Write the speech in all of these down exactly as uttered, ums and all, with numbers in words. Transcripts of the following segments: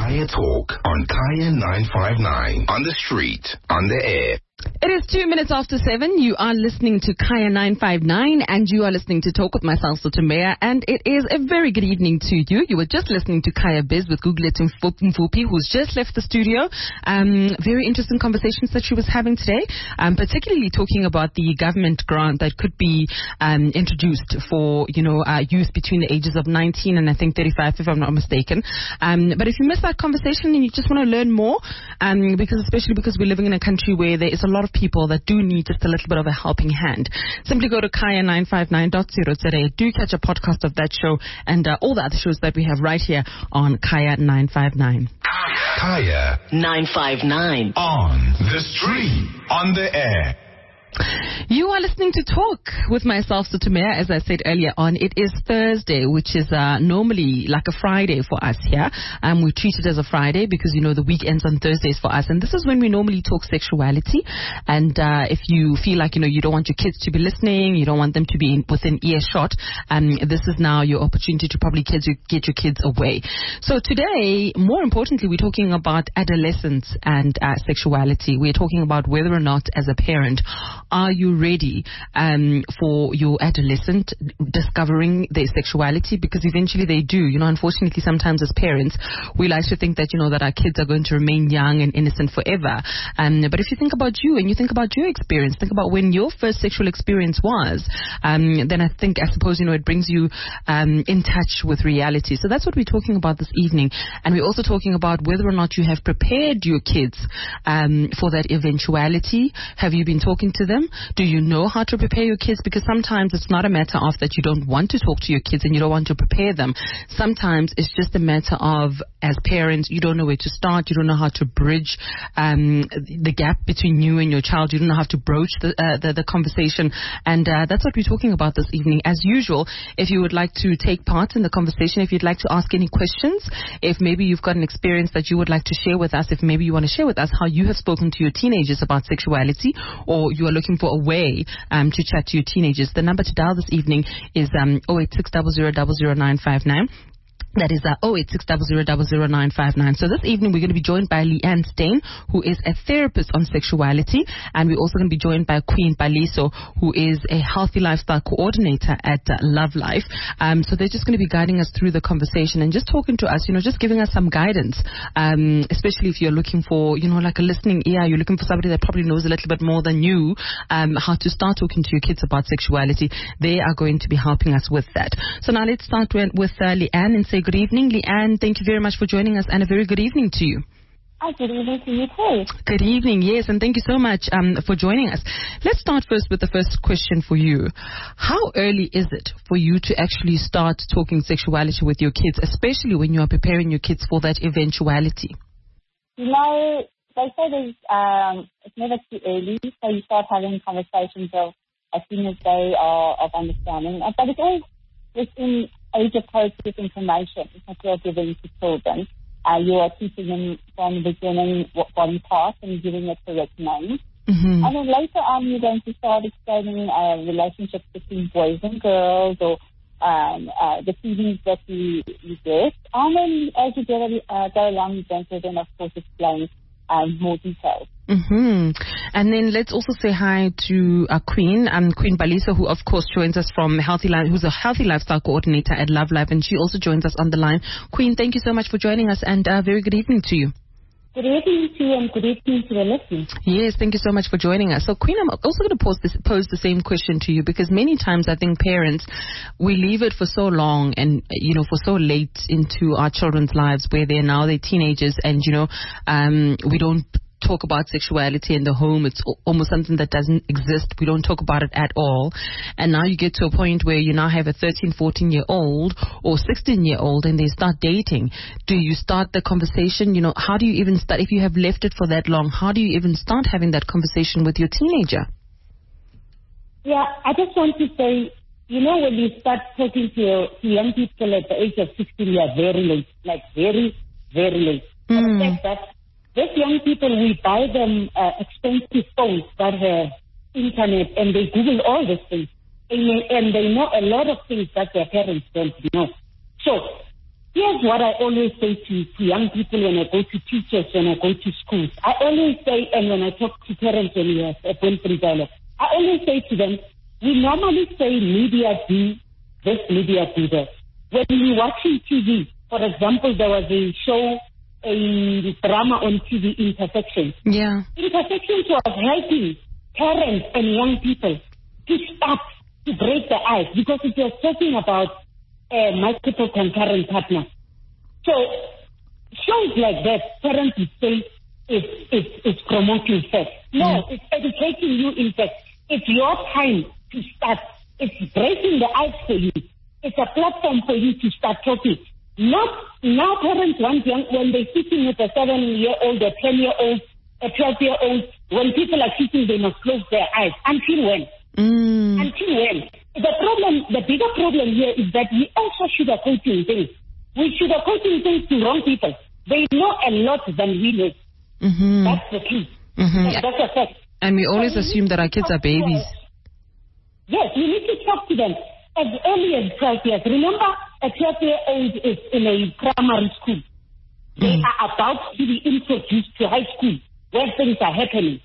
Kaya Talk on Kaya nine five nine. On the street, on the air. It is two minutes after seven. You are listening to Kaya nine five nine and you are listening to Talk with myself, Sotomea, and it is a very good evening to you. You were just listening to Kaya Biz with Gugulethu Mfupi, who's just left the studio. Um, very interesting conversations that she was having today, um, particularly talking about the government grant that could be um, introduced for, you know, uh, youth between the ages of nineteen and I think thirty-five, if I'm not mistaken. Um, but if you missed that conversation and you just want to learn more, um, because especially because we're living in a country where there is a lot of people that do need just a little bit of a helping hand, simply go to kaya nine five nine dot co dot za. Do catch a podcast of that show and uh, all the other shows that we have right here on Kaya nine five nine. Kaya nine five nine. On the street, on the air. You are listening to Talk with myself, Sotomea. As I said earlier on, it is Thursday, which is uh, normally like a Friday for us here. Um, we treat it as a Friday because, you know, the week ends on Thursdays for us. And this is when we normally talk sexuality. And uh, if you feel like, you know, you don't want your kids to be listening, you don't want them to be in, within earshot, um, this is now your opportunity to probably kids, get your kids away. So today, more importantly, we're talking about adolescence and uh, sexuality. We're talking about whether or not, as a parent, are you ready um, for your adolescent discovering their sexuality? Because eventually they do. You know, unfortunately, sometimes as parents, we like to think that, you know, that our kids are going to remain young and innocent forever. Um, but if you think about you and you think about your experience, think about when your first sexual experience was, um, then I think, I suppose, you know, it brings you um, in touch with reality. So that's what we're talking about this evening. And we're also talking about whether or not you have prepared your kids um, for that eventuality. Have you been talking to them? Do you know how to prepare your kids? Because sometimes it's not a matter of that you don't want to talk to your kids and you don't want to prepare them. Sometimes it's just a matter of, as parents, you don't know where to start. You don't know how to bridge um, the gap between you and your child. You don't know how to broach the uh, the, the conversation. And uh, that's what we're talking about this evening. As usual, if you would like to take part in the conversation, if you'd like to ask any questions, if maybe you've got an experience that you would like to share with us, if maybe you want to share with us how you have spoken to your teenagers about sexuality, or you are looking for a way um, to chat to your teenagers, the number to dial this evening is um, zero eight six zero zero zero zero nine five nine. That is uh, zero eight six zero zero zero zero nine five nine. So this evening we're going to be joined by Leanne Steyn, who is a therapist on sexuality, and we're also going to be joined by Queen Baliso, who is a healthy lifestyle coordinator at uh, Love Life. Um, so they're just going to be guiding us through the conversation and just talking to us, you know, just giving us some guidance, um, especially if you're looking for, you know, like a listening ear, you're looking for somebody that probably knows a little bit more than you, um, how to start talking to your kids about sexuality. They are going to be helping us with that. So now let's start with, with uh, Leanne and say good evening. Leanne, thank you very much for joining us and a very good evening to you. Hi, good evening to you too. Good evening, yes, and thank you so much um, for joining us. Let's start first with the first question for you. How early is it for you to actually start talking sexuality with your kids, especially when you are preparing your kids for that eventuality? You know, they say there's, um, it's never too early, so you start having conversations of as soon as they are of understanding. But it's always within age-appropriate information that you're giving to children. Uh, you are teaching them from the beginning what body parts and giving it correct names. Mm-hmm. And then later on, you're going to start explaining uh, relationships between boys and girls, or um, uh, the feelings that you, you get. And then as you go, uh, go along, you're going to then, of course, explain um, more details. Mm-hmm. And then let's also say hi to uh, Queen, um, Queen Baliso, who of course joins us from Healthy Life, who's a healthy lifestyle coordinator at Love Life, and she also joins us on the line. Queen, thank you so much for joining us, and uh, very good evening to you. Good evening to you, and good evening to the listeners. Yes, thank you so much for joining us. So, Queen, I'm also going to pose, this, pose the same question to you, because many times I think parents, we leave it for so long and, you know, for so late into our children's lives where they're now they're teenagers, and, you know, um, we don't talk about sexuality in the home. It's almost something that doesn't exist. We don't talk about it at all. And now you get to a point where you now have a thirteen, fourteen year old or sixteen year old and they start dating. Do you start the conversation? You know, how do you even start, if you have left it for that long, how do you even start having that conversation with your teenager? Yeah, I just want to say, you know, when you start talking to, your, to young people at the age of sixteen, you are very late, like very, very late. Mm. And that these young people, we buy them uh, expensive phones that have internet, and they Google all these things. And, and they know a lot of things that their parents don't know. So here's what I always say to, to young people when I go to teachers, when I go to schools. I always say, and when I talk to parents when we have a free dialogue, I always say to them, we normally say media do this, media do that. When we're watching T V, for example, there was a show, a drama on T V, Intersections. Yeah. Intersections was helping parents and young people to start to break the ice because it was talking about uh, multiple concurrent partners. So shows like that, parents would say it's, it's, it's promoting sex. No, mm. it's educating you in sex. It's your time to start. It's breaking the ice for you. It's a platform for you to start talking. Not now parents want young, when they're sitting with a seven-year-old, a ten-year-old, a twelve-year-old, when people are sitting, they must close their eyes. Until when? Mm. Until when? The problem, the bigger problem here is that we also sugarcoating things. We sugarcoating things to wrong people. They know a lot than we know. Mm-hmm. That's the key. Mm-hmm. That's, that's a fact. And we always so assume that our kids are babies. Yes, we need to talk to them as early as twelve years. Remember, a twelve-year-old is in a primary school. They mm. are about to be introduced to high school where things are happening.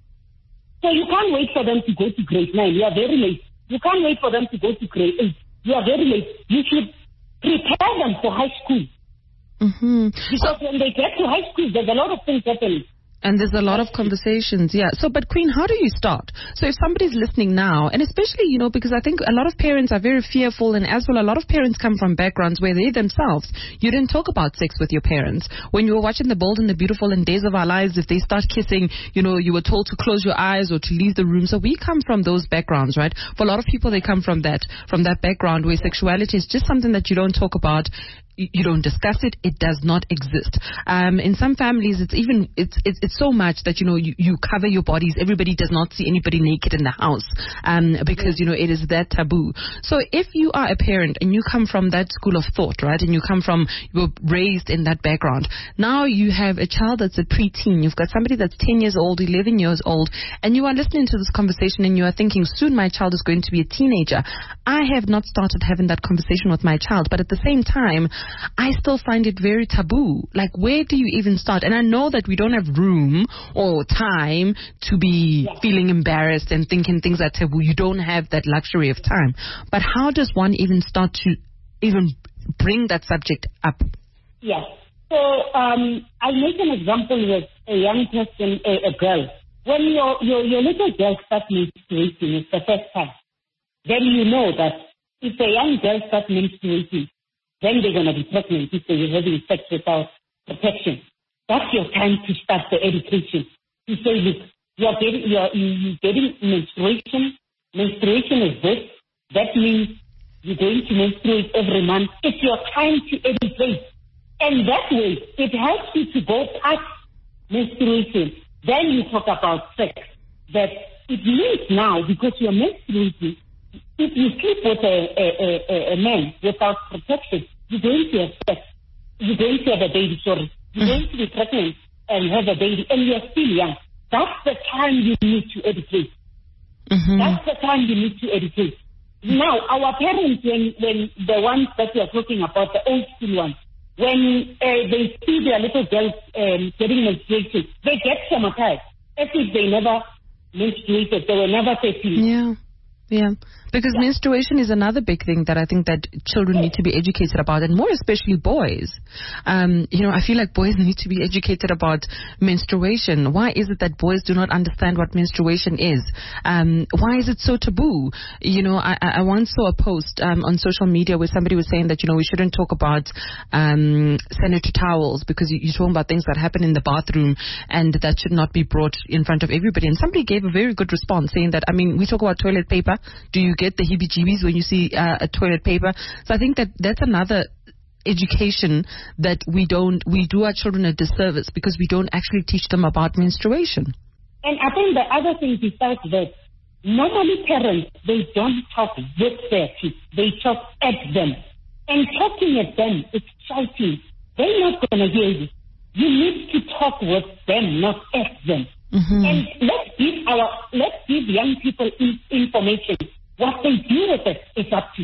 So you can't wait for them to go to grade nine. You are very late. You can't wait for them to go to grade eight. You are very late. You should prepare them for high school. Mm-hmm. Because so, when they get to high school, there's a lot of things happening. And there's a lot of conversations, yeah. So, but Queen, how do you start? So if somebody's listening now, and especially, you know, because I think a lot of parents are very fearful, and as well, a lot of parents come from backgrounds where they themselves, you didn't talk about sex with your parents. When you were watching The Bold and the Beautiful and Days of Our Lives, if they start kissing, you know, you were told to close your eyes or to leave the room. So we come from those backgrounds, right? For a lot of people, they come from that, from that background where sexuality is just something that you don't talk about. You don't discuss it. It does not exist. Um, in some families, it's even it's, it's it's so much that you know you, you cover your bodies. Everybody does not see anybody naked in the house, um, because you know it is that taboo. So if you are a parent and you come from that school of thought, right, and you come from you were raised in that background, now you have a child that's a preteen. You've got somebody that's ten years old, eleven years old, and you are listening to this conversation and you are thinking, soon my child is going to be a teenager. I have not started having that conversation with my child, but at the same time, I still find it very taboo. Like, where do you even start? And I know that we don't have room or time to be yeah. feeling embarrassed and thinking things are taboo. You don't have that luxury of time. But how does one even start to even bring that subject up? Yes. So um, I'll make an example with a young person, a, a girl. When your, your, your little girl starts menstruating, it's the first time. Then you know that if a young girl starts menstruating, then they're going to be pregnant if they're having sex without protection. That's your time to start the education. To say, look, you're getting, you're, you're getting menstruation. Menstruation is this. That means you're going to menstruate every month. It's your time to educate. And that way, it helps you to go past menstruation. Then you talk about sex. That it means now, because you're menstruating, if you sleep with a, a, a, a man without protection, you're going to have sex. You're going to have a baby, sorry. You're mm-hmm. going to be pregnant and have a baby, and you're still young. That's the time you need to educate. Mm-hmm. That's the time you need to educate. Now, our parents, when, when the ones that we are talking about, the old school ones, when uh, they see their little girls um, getting menstruated, they get traumatized, as if they never menstruated, they were never thirteen. Yeah. Yeah, because yeah. menstruation is another big thing that I think that children need to be educated about, and more especially boys. Um, you know, I feel like boys need to be educated about menstruation. Why is it that boys do not understand what menstruation is? Um, why is it so taboo? You know, I, I once saw a post um, on social media where somebody was saying that, you know, we shouldn't talk about um, sanitary towels because you, you're talking about things that happen in the bathroom, and that should not be brought in front of everybody. And somebody gave a very good response saying that, I mean, we talk about toilet paper. Do you get the heebie-jeebies when you see uh, a toilet paper? So I think that that's another education that we don't, we do our children a disservice because we don't actually teach them about menstruation. And I think the other thing besides that, normally parents, they don't talk with their kids. They talk at them. And talking at them, it's shouting. They're not going to hear you. You need to talk with them, not at them. Mm-hmm. And let's give our let's give young people in, information. What they do with it is up to them.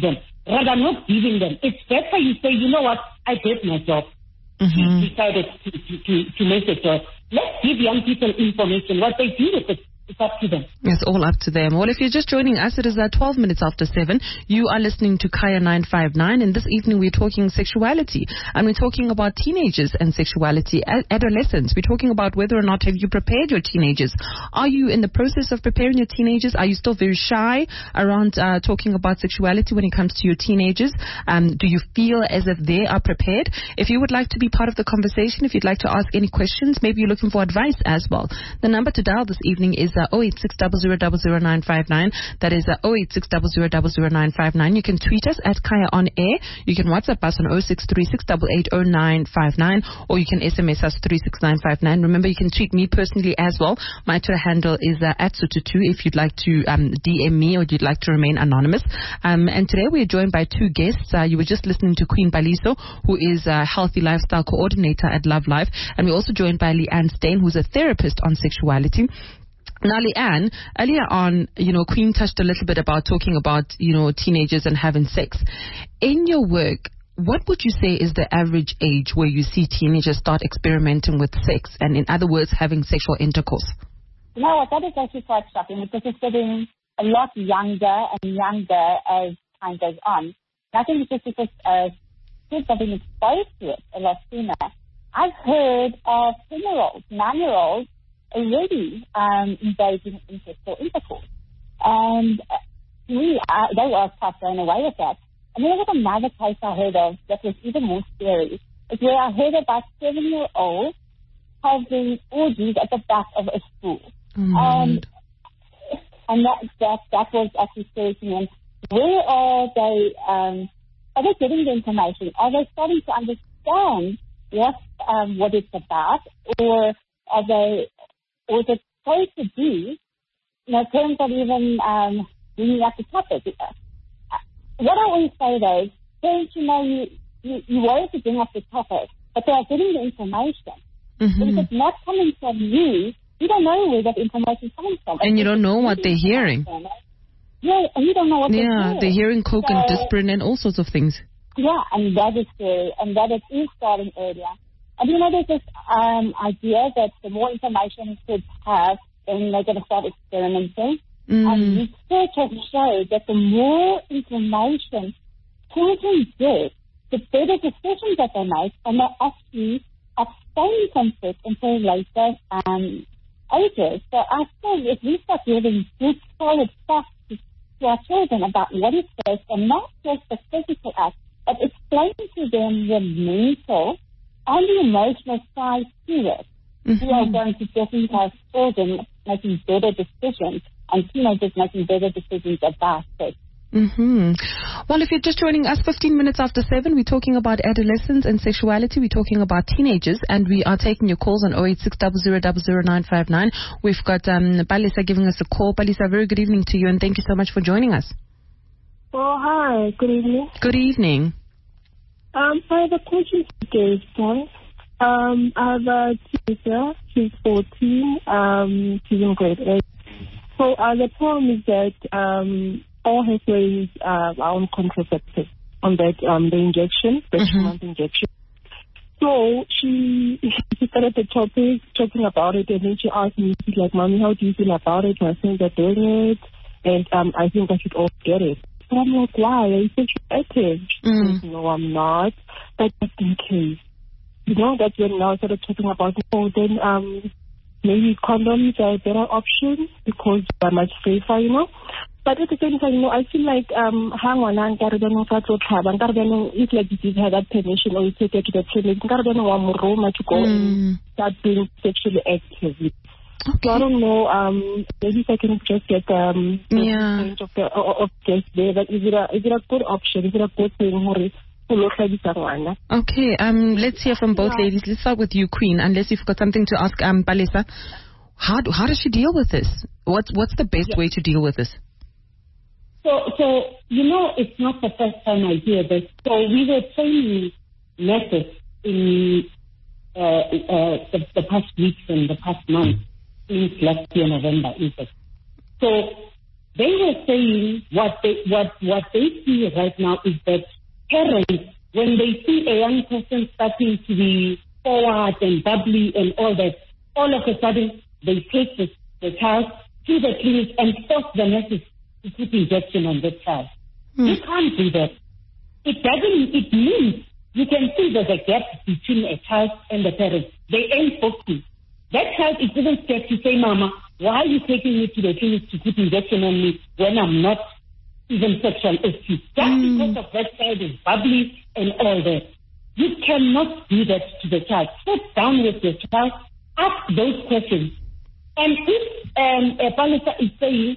rather not giving them. It's better you say, you know what, I did my job. Mm-hmm. He decided to, to, to, to make a job. Let's give young people information. What they do with it, it's up to them. It's all up to them. Well, if you're just joining us, it is uh, twelve minutes after seven. You are listening to Kaya nine five nine, and this evening we're talking sexuality. And we're talking about teenagers and sexuality, ad- adolescents. We're talking about whether or not have you prepared your teenagers. Are you in the process of preparing your teenagers? Are you still very shy around uh, talking about sexuality when it comes to your teenagers? Um, do you feel as if they are prepared? If you would like to be part of the conversation, if you'd like to ask any questions, maybe you're looking for advice as well, the number to dial this evening is uh, zero eight six zero zero zero zero nine five nine. That is uh, zero eight six zero zero zero zero nine five nine. You can tweet us at Kaya on air. You can WhatsApp us on zero six three six eight eight zero nine five nine, or you can S M S us three six nine five nine. Remember, you can tweet me personally as well. My Twitter handle is uh, at Sututu if you'd like to um, D M me or you'd like to remain anonymous. Um, and today we are joined by two guests. Uh, you were just listening to Queen Baliso, who is a healthy lifestyle coordinator at Love Life. And we're also joined by Leanne Steyn, who's a therapist on sexuality. Now, Leanne, earlier on, you know, Queen touched a little bit about talking about, you know, teenagers and having sex. In your work, what would you say is the average age where you see teenagers start experimenting with sex and, in other words, having sexual intercourse? You know what, that is actually quite shocking because it's getting a lot younger and younger as time goes on. And I think it's just because uh, kids have been exposed to it a lot sooner. I've heard of ten-year-olds, nine-year-olds, already um, engaging in sexual intercourse. And uh, we, uh, they were quite blown away with that. And then there was another case I heard of that was even more scary. It's where I heard about seven-year-olds having orgies at the back of a school. Mm. And, and that, that, that was actually scary to me. And where are they, um, are they getting the information? Are they starting to understand what, um, what it's about? Or are they... or is it supposed to be, you know, parents are even um, bringing up the topic. What I always say, though, is parents, you know, you, you, you worry to bring up the topic, but they are getting the information. Mm-hmm. But if it's not coming from you, you don't know where that information is coming from. And you don't know what they're hearing. Yeah, and you don't know what yeah, they're hearing. they're hearing coke so, and Disprin and all sorts of things. Yeah, and that is scary, and that it is starting earlier. And you know, there's this um, idea that the more information kids have, then they're going to start experimenting. Mm. And research has showed that the more information children get, the better decisions that they make, and they actually abstain from sex until later um, ages. So I think if we start giving good, solid stuff to, to our children about what is sex, and not just the physical act, but explaining to them the mental and the emotional side to it, mm-hmm. we are going to definitely have children making better decisions and teenagers making better decisions about sex. Mm-hmm. Well, if you're just joining us, fifteen minutes after seven, we're talking about adolescence and sexuality. We're talking about teenagers, and we are taking your calls on zero eight six zero zero zero zero nine five nine. We've got um, Balisa giving us a call. Balisa, very good evening to you, and thank you so much for joining us. Oh, hi. Good evening. Good evening. Um, I have a question for Dave. Um, I have a teenager. She's fourteen. Um, she's in grade eight. So uh, the problem is that um, all her friends uh, are on contraceptives, on that um, the injection, the mm-hmm. injection. So she she started the topic, talking about it, and then she asked me, she's like, "Mommy, how do you feel about it? My friends are doing it, and um, I think I should all get it." So I'm like, why? Are you sexually active? Mm. Says, no, I'm not. But just in case. You know, that's when now I started talking about, oh, then um, maybe condoms are a better option because they're much safer, you know. But at the same time, you know, I feel like um, it's like you did have that permission or you take it to the clinic. To go mm. and start being sexually active. Okay. So I don't know. Um, maybe if I can just get um yeah. the of the of this there. But is it a is it a good option? Is it a good thing? Okay. Um, let's hear from both yeah. ladies. Let's start with you, Queen. Unless you've got something to ask, um, Balisa, how do, how does she deal with this? What's what's the best yeah. way to deal with this? So so you know, it's not the first time I hear this. So we were training nurses in uh, uh, the, the past weeks and the past month. Since last year, November, in fact. So they were saying what they what what they see right now is that parents, when they see a young person starting to be forward and bubbly and all that, all of a sudden they take the, the child to the clinic and force the nurses to put injection on the child. Mm. You can't do that. It doesn't. It means you can see there's a gap between a child and the parent. They ain't focusing. That child is even scared to say, "Mama, why are you taking me to the clinic to put injection on me when I'm not even sexual active?" Just mm. because of that child is bubbly and all that. You cannot do that to the child. Sit down with your child, ask those questions. And if um, a Palisa is saying,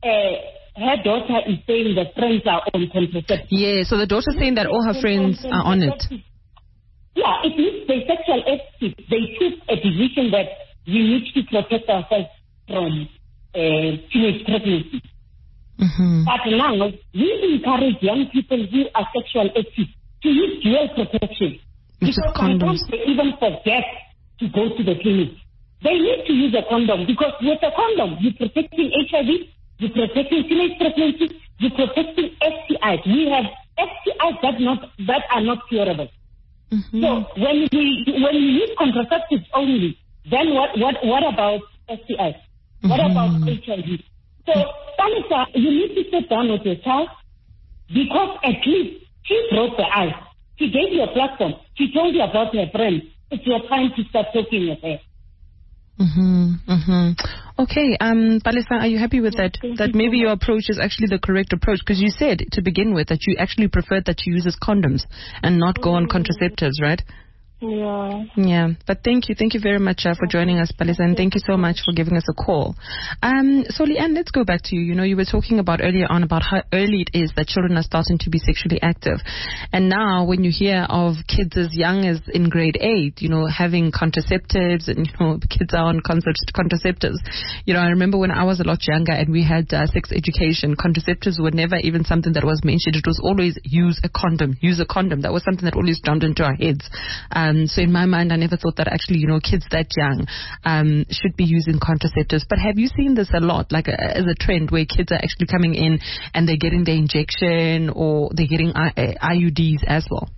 uh, her daughter is saying that friends are on contraceptive. Yeah, so the daughter's saying that all her friends are on it. Yeah, it means they're sexual active. They took a decision that we need to protect ourselves from uh, teenage pregnancy. Mm-hmm. But now, we encourage young people who are sexual active to use dual protection. Which because sometimes they even forget to go to the clinic. They need to use a condom because with a condom, you're protecting H I V, you're protecting teenage pregnancy, you're protecting S T Is. We have S T Is that not that are not curable. Mm-hmm. So when we when we use contraceptives only, then what what what about S T Is? Mm-hmm. What about H I V? So, Palisa, you need to sit down with your child because at least she broke the ice. She gave you a platform. She told you about her friend. It's your time to start talking with her. Mm-hmm, mm-hmm. Okay, um, Palisa, are you happy with that? That maybe your approach is actually the correct approach? Because you said to begin with that you actually preferred that she uses condoms and not go on contraceptives, right? Yeah. Yeah, but thank you. Thank you very much uh, for joining us, Palisa, and thank you so much for giving us a call. Um, so, Leanne, let's go back to you. You know, you were talking about earlier on about how early it is that children are starting to be sexually active. And now when you hear of kids as young as in grade eight, you know, having contraceptives and, you know, kids are on contraceptives. You know, I remember when I was a lot younger and we had uh, sex education, contraceptives were never even something that was mentioned. It was always use a condom, use a condom. That was something that always jumped into our heads. Um, so in my mind, I never thought that actually, you know, kids that young um, should be using contraceptives. But have you seen this a lot, like a, as a trend where kids are actually coming in and they're getting their injection or they're getting I- I U Ds as well?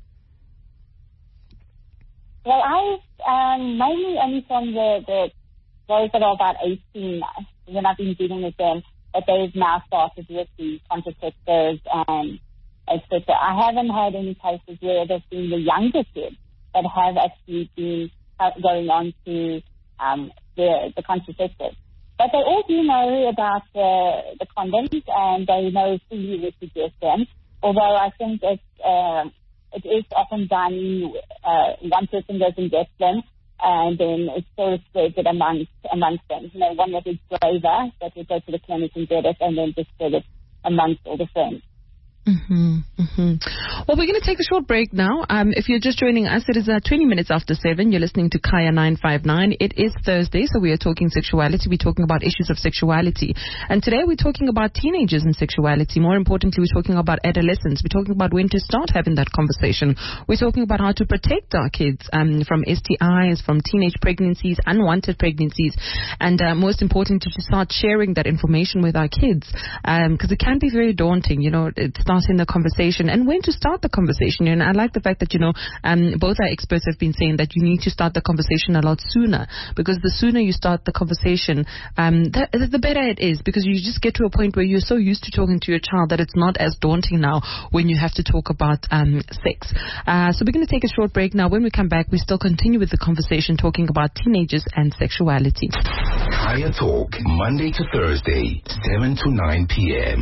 Well, I um, mainly only from the, the those that are about eighteen, when I've been dealing with them, that they've now started with the contraceptives and et cetera. I haven't had any cases where there's been the younger kids that have actually been going on to um, the, the contraceptives. But they all do know about the, the condoms and they know who you would suggest them. Although I think it's, uh, it is often done, uh, one person goes and gets them and then it's sort of spread it amongst, amongst them. You know, one that is braver that will go to the clinic and get it and then just spread it amongst all the friends. Mm-hmm, mm-hmm. Well, we're going to take a short break now. Um, if you're just joining us, it is uh, twenty minutes after seven. You're listening to Kaya nine five nine. It is Thursday, so we are talking sexuality. We're talking about issues of sexuality. And today we're talking about teenagers and sexuality. More importantly, we're talking about adolescents. We're talking about when to start having that conversation. We're talking about how to protect our kids um, from S T Is, from teenage pregnancies, unwanted pregnancies, and uh, most importantly, to start sharing that information with our kids because um, it can be very daunting. You know, it starts in the conversation and when to start the conversation. And I like the fact that, you know, um, both our experts have been saying that you need to start the conversation a lot sooner because the sooner you start the conversation, um, the, the better it is because you just get to a point where you're so used to talking to your child that it's not as daunting now when you have to talk about um, sex. Uh, so we're going to take a short break now. When we come back, we still continue with the conversation talking about teenagers and sexuality. Kaya Talk, Monday to Thursday, seven to nine p.m.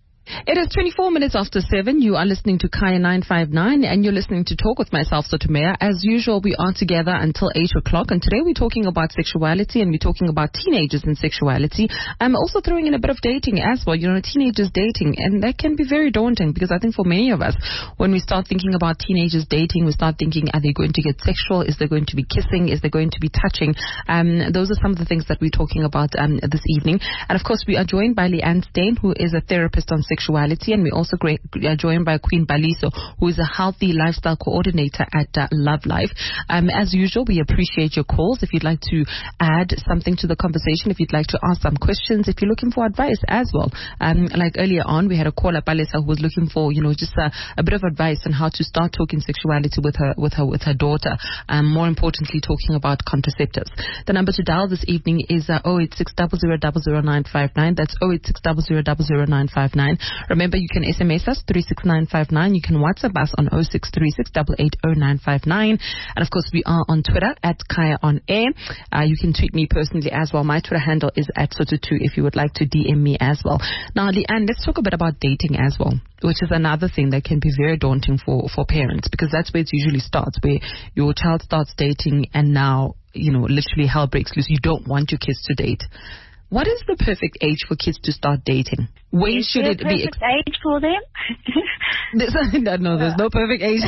It is twenty-four minutes after seven. You are listening to Kaya nine five nine and you're listening to Talk with myself, Sotomea. As usual, we are together until eight o'clock and today we're talking about sexuality and we're talking about teenagers and sexuality. I'm also throwing in a bit of dating as well, you know, teenagers dating, and that can be very daunting because I think for many of us, when we start thinking about teenagers dating, we start thinking, are they going to get sexual? Is there going to be kissing? Is there going to be touching? Um, those are some of the things that we're talking about um, this evening. And of course, we are joined by Leanne Steyn, who is a therapist on sexuality. sexuality. And we're also great, uh, joined by Queen Baliso, who is a healthy lifestyle coordinator at uh, Love Life. Um, as usual, we appreciate your calls. If you'd like to add something to the conversation, if you'd like to ask some questions, if you're looking for advice as well. Um, like earlier on, we had a caller, Palesa, who was looking for, you know, just a, a bit of advice on how to start talking sexuality with her, with her, with her daughter. Um, more importantly, talking about contraceptives. The number to dial this evening is uh, zero eight six zero zero zero zero nine five nine. That's zero eight six zero zero zero zero nine five nine. Remember, you can S M S us three six nine five nine. You can WhatsApp us on zero six three six eight eight zero nine five nine. And of course, we are on Twitter at Kaya on Air. Uh, you can tweet me personally as well. My Twitter handle is at Soto two if you would like to D M me as well. Now, Leanne, let's talk a bit about dating as well, which is another thing that can be very daunting for, for parents, because that's where it usually starts, where your child starts dating and now, you know, literally hell breaks loose. You don't want your kids to date. What is the perfect age for kids to start dating? When is should there it a perfect be? Ex- age for them? there's, no, no, there's no perfect age.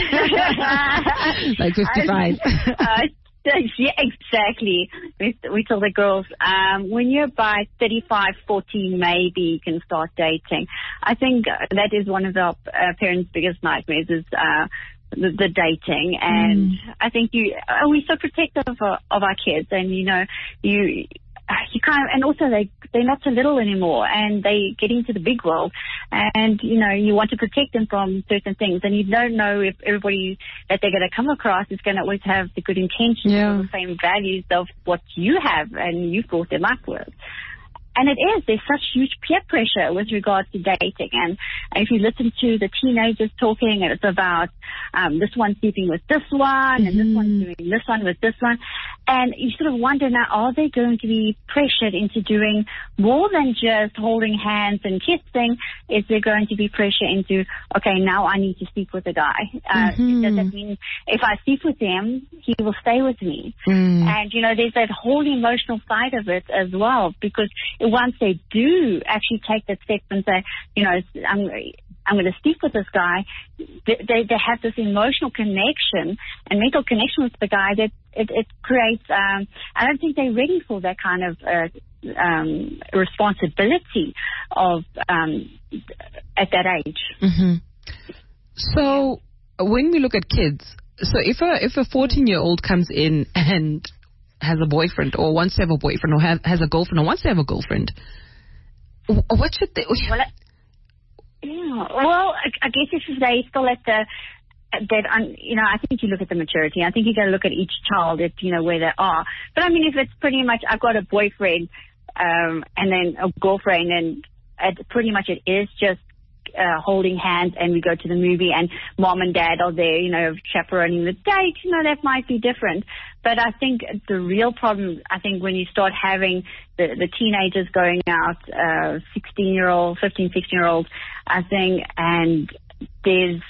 Like fifty-five. uh, yeah, exactly. We, we tell the girls, um, when you're by thirty-five, forty, maybe you can start dating. I think that is one of the uh, parents' biggest nightmares is uh, the, the dating. And mm. I think you, uh, we're so protective of, uh, of our kids, and, you know, you... You kind of, and also they they're not so little anymore, and they get into the big world, and you know you want to protect them from certain things, and you don't know if everybody that they're going to come across is going to always have the good intentions yeah. or the same values of what you have and you've brought them up with. And it is, there's such huge peer pressure with regards to dating. And if you listen to the teenagers talking, and it's about um, this one sleeping with this one, mm-hmm. and this one's doing this one with this one. And you sort of wonder now, are they going to be pressured into doing more than just holding hands and kissing? Is there going to be pressure into, okay, now I need to sleep with a guy? Uh, mm-hmm. Does that mean if I sleep with him, he will stay with me? Mm. And, you know, there's that whole emotional side of it as well, because once they do actually take that step and say, you know, I'm, I'm going to sleep with this guy, they, they, they have this emotional connection and mental connection with the guy that it, it creates, um, I don't think they're ready for that kind of uh, um, responsibility of um, at that age. Mm-hmm. So when we look at kids, so if a if a fourteen-year-old comes in and has a boyfriend or wants to have a boyfriend or have, has a girlfriend or wants to have a girlfriend, what should they... Well, yeah, well I, I guess if they still at the... that un, you know, I think you look at the maturity. I think you got to look at each child, at, you know, where they are. But, I mean, if it's pretty much, I've got a boyfriend um, and then a girlfriend, and it, pretty much it is just Uh, holding hands, and we go to the movie and mom and dad are there, you know, chaperoning the date, you know, that might be different. But I think the real problem, I think when you start having the, the teenagers going out, uh, sixteen-year-old, fifteen, sixteen-year-old, I think, and there's,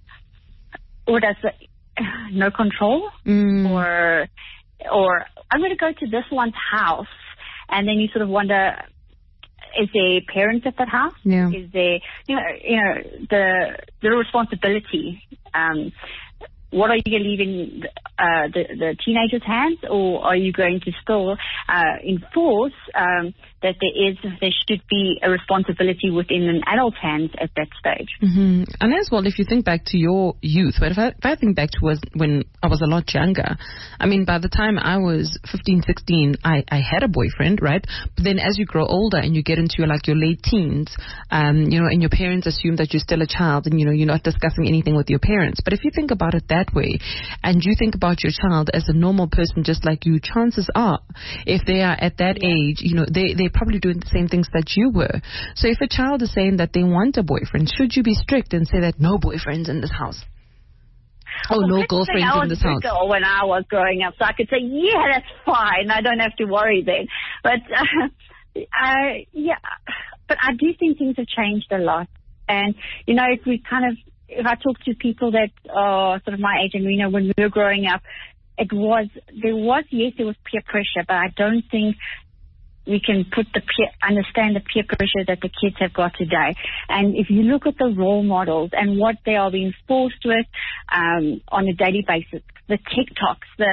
what does it, no control, mm. or, or I'm going to go to this one's house, and then you sort of wonder, is there parents at that house? Yeah. Is there, you know, you know, the the responsibility? Um, what are you going to leave in uh, the the teenagers' hands, or are you going to still uh, enforce um, that there is there should be a responsibility within an adult's hands at that stage? Mm-hmm. And as well, if you think back to your youth, but if I, if I think back to was when I was a lot younger, I mean, by the time I was fifteen, sixteen, I, I had a boyfriend, right? But then as you grow older and you get into your, like your late teens, um, you know, and your parents assume that you're still a child and, you know, you're not discussing anything with your parents. But if you think about it that way, and you think about your child as a normal person just like you, chances are, if they are at that age, you know, they, they're probably doing the same things that you were. So if a child is saying that they want a boyfriend, should you be strict and say that no boyfriends in this house? Oh, well, no girlfriends in this house. Girl when I was growing up, so I could say, yeah, that's fine. I don't have to worry then. But, uh, I, yeah, but I do think things have changed a lot. And, you know, if we kind of, if I talk to people that are sort of my age, and, you know, when we were growing up, it was, there was, yes, there was peer pressure, but I don't think we can put the peer, understand the peer pressure that the kids have got today. And if you look at the role models and what they are being forced with um, on a daily basis, the TikToks, the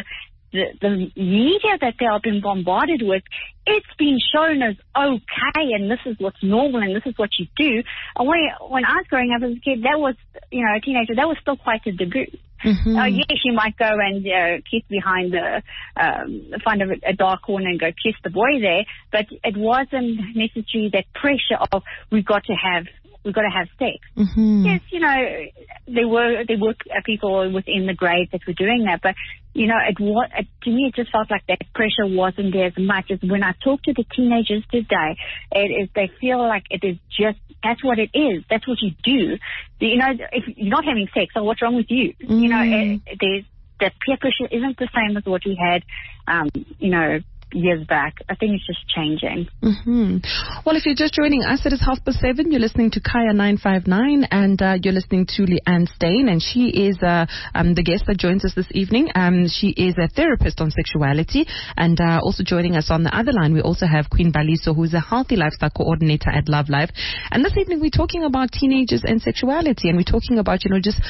the, the media that they are being bombarded with, it's been shown as okay, and this is what's normal, and this is what you do. And when, when I was growing up as a kid, that was, you know, a teenager, that was still quite a debut. Mm-hmm. Uh, yes, you might go and uh, kiss behind the, um, find a, a dark corner and go kiss the boy there, but it wasn't necessarily that pressure of we've got to have we've got to have sex. Mm-hmm. Yes, you know, there were there were people within the grade that were doing that, but you know, it was it, to me it just felt like that pressure wasn't there as much as when I talk to the teenagers today. It is they feel like it is just that's what it is. That's what you do. You know, if you're not having sex, so what's wrong with you? Mm. You know, it, there's that peer pressure isn't the same as what we had, um, you know, years back. I think it's just changing. Mm-hmm. Well, if you're just joining us, it is half past seven. You're listening to Kaya nine five nine, and uh, you're listening to Leanne Steyn, and she is uh, um, the guest that joins us this evening. Um, she is a therapist on sexuality, and uh, also joining us on the other line, we also have Queen Baliso, who is a healthy lifestyle coordinator at Love Life. And this evening, we're talking about teenagers and sexuality, and we're talking about, you know, just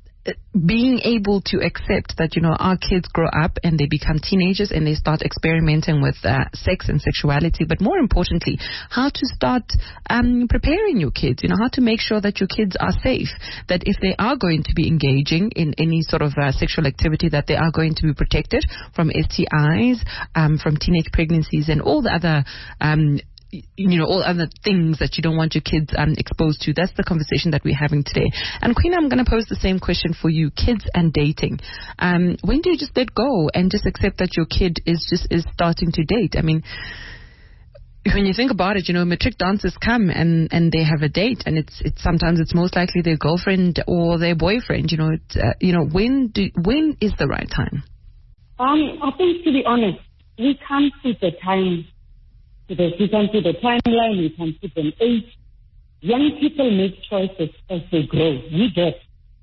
being able to accept that, you know, our kids grow up and they become teenagers and they start experimenting with uh, sex and sexuality, but more importantly, how to start um, preparing your kids, you know, how to make sure that your kids are safe, that if they are going to be engaging in any sort of uh, sexual activity, that they are going to be protected from S T Is, um, from teenage pregnancies and all the other um you know, all other things that you don't want your kids um, exposed to. That's the conversation that we're having today. And Queen, I'm going to pose the same question for you, kids and dating. Um, when do you just let go and just accept that your kid is just is starting to date? I mean, when you think about it, you know, matric dancers come and, and they have a date, and it's it's sometimes it's most likely their girlfriend or their boyfriend. You know, it, uh, you know, when do when is the right time? Um, I think, to be honest, we can't put the time. Because we can put a timeline, we can put an age. Young people make choices as they grow. We get.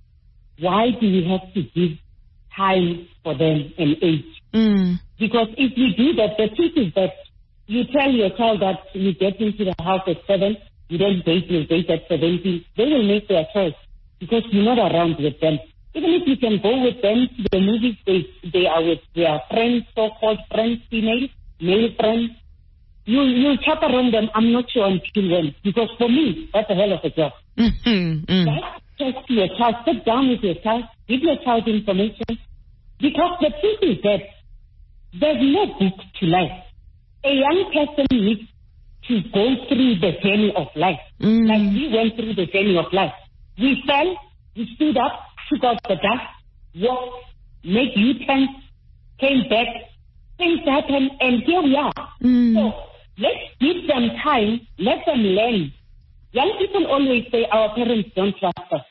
Why do we have to give time for them and age? Mm. Because if we do that, the truth is that you tell your child that you get into the house at seven, you don't date, you date at seventeen, they will make their choice because you're not around with them. Even if you can go with them to the movies, they, they are with their friends, so-called friends, female, male friends. You you chaperone them, I'm not sure until when. Because for me, that's a hell of a job. Mm-hmm, mm. Just to your child, sit down with your child, give your child information. Because the truth is that there's no book to life. A young person needs to go through the journey of life. Mm. Like we went through the journey of life. We fell, we stood up, took out the dust, walked, made U-turns, came back, things happen, and here we are. Mm. So, let's give them time, let them learn. Young people always say our parents don't trust us.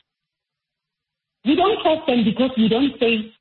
We don't trust them because we don't say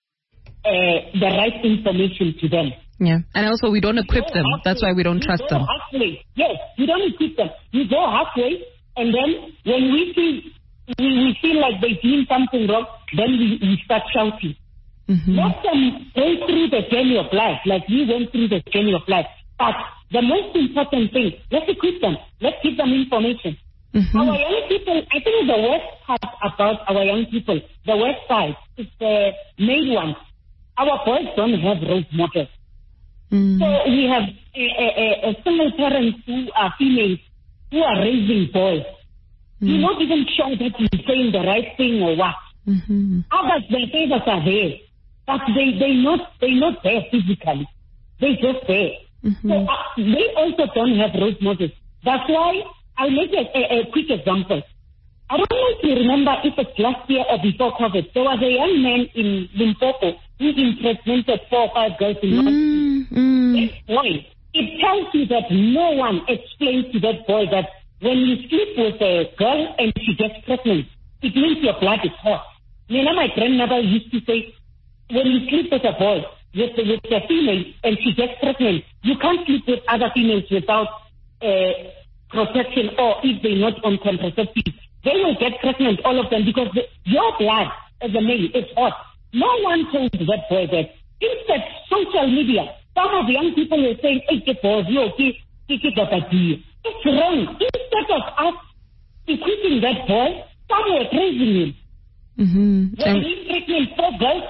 uh, the right information to them. Yeah, and also we don't equip them. Halfway. That's why we don't we trust them. Halfway. Yes, we don't equip them. We go halfway, and then when we see we, we feel like they're doing something wrong, then we, we start shouting. Mm-hmm. Let them go through the journey of life, like we went through the journey of life. But the most important thing, let's equip them. Let's give them information. Mm-hmm. Our young people, I think the worst part about our young people, the worst side is the male ones. Our boys don't have role models. Mm-hmm. So we have a, a, a single parents who are females who are raising boys. Mm-hmm. You're not even sure that you're saying the right thing or what. Mm-hmm. Others, their favors are there, but they they not they not there physically. They just there. Mm-hmm. So uh, they also don't have role models. That's why I'll make a, a, a quick example. I don't know if you remember if it's last year or before COVID. There was a young man in Limpopo who impregnated four or five girls in one mm-hmm. This boy, it tells you that no one explains to that boy that when you sleep with a girl and she gets pregnant, it means your blood is hot. You know, my grandmother used to say, when you sleep with a boy, with, with a female, and she gets pregnant, you can't sleep with other females without uh, protection, or if they're not on contraceptives. They will get pregnant, all of them, because the, your blood as a male is hot. No one told that boy that. Instead, social media, some of the young people are saying, hey, get boys, you okay, take it up at you. It's wrong. Instead of us equipping that boy, some were praising him. Mm-hmm. When he's pregnant four girls,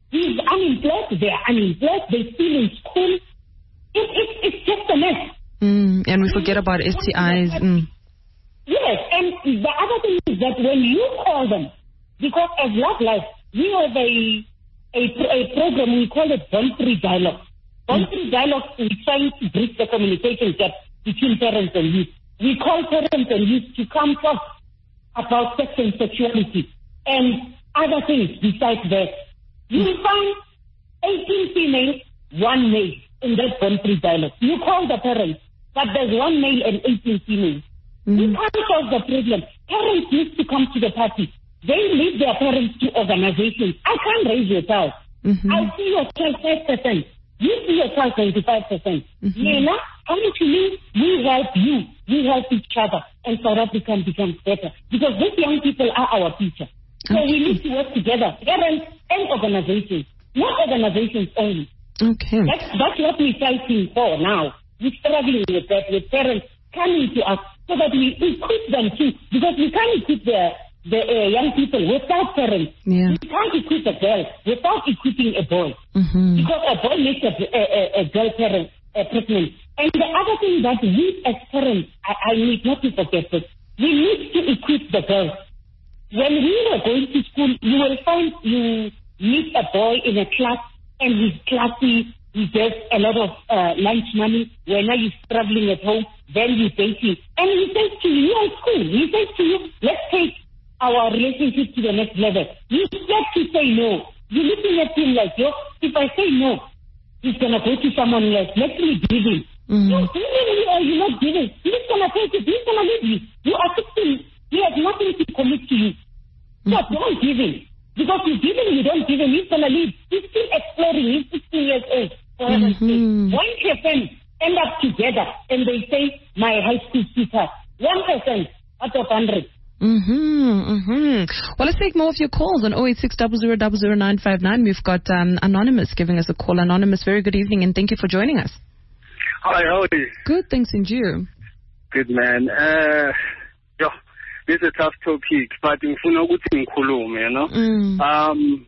He's unemployed, they're unemployed, they're still in school. It, it, it's just a mess. Mm, and we forget about S T Is. Mm. Yes, and the other thing is that when you call them, because as Love Life, we have a, a, a program, we call it voluntary dialogue. Voluntary mm. dialogue is trying to bridge the communication gap between parents and youth. We call parents and youth to come talk about sex and sexuality and other things besides that. You will find eighteen females, one male in that voluntary dialogue. You call the parents, but there's one male and eighteen females. Mm-hmm. You can't solve the problem. Parents need to come to the party. They leave their parents to organizations. I can't raise your child. Mm-hmm. I see your child five percent. You see your child twenty-five percent. Mm-hmm. Nena, coming to me, we help you. We help each other. And South Africa becomes better. Because these young people are our future. So okay. we need to work together, parents and organizations, not organizations only. Okay. That's, that's what we're fighting for now. We're struggling with that, with parents coming to us so that we equip them too, because we can't equip the, the uh, young people without parents. Yeah. We can't equip a girl without equipping a boy. Mm-hmm. Because a boy makes a, a, a girl parent uh, pregnant. And the other thing that we as parents, I, I need not to forget this, we need to equip the girls. When we were going to school, you will find you meet a boy in a class and he's classy, he gets a lot of uh, lunch money. When he's struggling at home, then he's dating. And he says to you, you're in school, he says to you, let's take our relationship to the next level. You have to say no. You're looking at him like, yo, if I say no, he's going to go to someone else. Let me give him. Mm-hmm. You're giving me or you're not giving. He's going to take it. He's going to leave you. You are sixteen. He has nothing to commit to you. So mm-hmm. don't give him. Because you give him, you don't give him, he's going to leave. He's still exploring. He's sixteen years old. For heaven's sake. Once your friends end up together and they say, my high school sweetheart, one percent out of one hundred. Mm-hmm, mm-hmm. Well, let's take more of your calls on oh eight six, zero zero zero zero nine five nine. We've got um, Anonymous giving us a call. Anonymous, very good evening and thank you for joining us. Hi, how are you? Good, thanks, and you? Good, man. Uh, yo, this is a tough topic, but you know, you know? Mm. Um,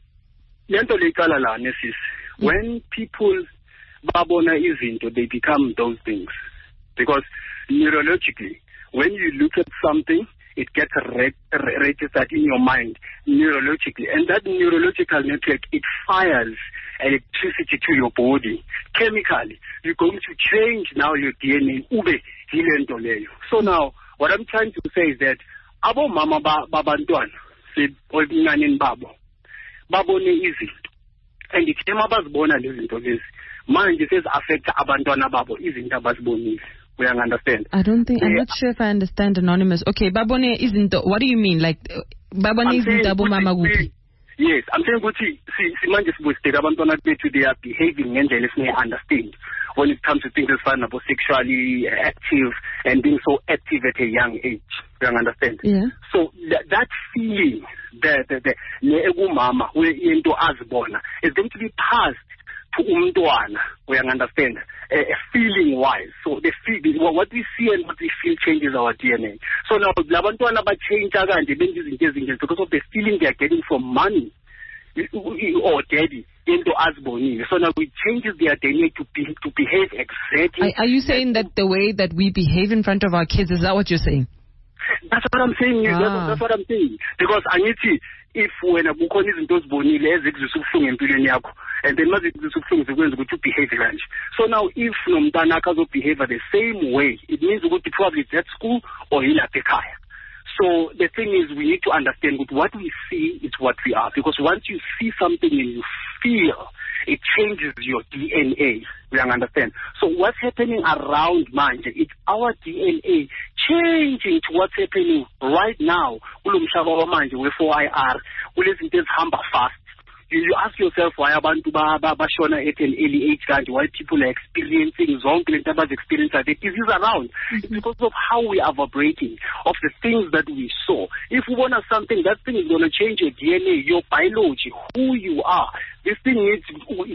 when people babona izinto, they become those things. Because neurologically, when you look at something, it gets re- re- registered in your mind neurologically. And that neurological network, it fires electricity to your body. Chemically, you're going to change now your D N A. Ube hilento leyo. So now, what I'm trying to say is that abo mama babantwana, sebonaneni babo, babone izinto. And it's them abazibona lezinto lezi. Manje says affect abantwana babo izinto abazibonile. We understand. I don't think, I'm not sure if I understand, Anonymous. Okay, Babone isn't, what do you mean? Like, Babone isn't Abu Mama Gupi? Yes, I'm saying, Guti, see, Simon just was the Abantona to their behaving and they understand when it comes to things as far as sexually active and being so active at a young age. You understand? Yeah. So that, that feeling, the, the, the, the mama, where into Asbona, is going to be passed to umntwana, we understand, uh, feeling wise. So the feel, what we see and what we feel changes our D N A. So now labantwana ba change and they because of the feeling they are getting from money or daddy into asboni. So now it changes their D N A to be to behave exactly. Are, are you saying that the way that we behave in front of our kids, is that what you're saying? That's what I'm saying. Ah. That's, that's what I'm saying. Because I need to, if when a book is those bonile as exusufung and pileniako, and then must exusufung is going to behave lunch. So now if Nomdanaka will behave the same way, it means we go to probably at school or in a tekaya. So the thing is, we need to understand that what we see is what we are. Because once you see something and you feel, it changes your D N A. We understand. So what's happening around mind, it's our D N A changing to what's happening right now. Where four I R, where fast. You, you ask yourself why abantu bashona at an early age, why people are experiencing zonke lentabas experience that it is around. Mm-hmm. It's because of how we are vibrating, of the things that we saw. If we want something, that thing is going to change your D N A, your biology, who you are. This thing needs, it's a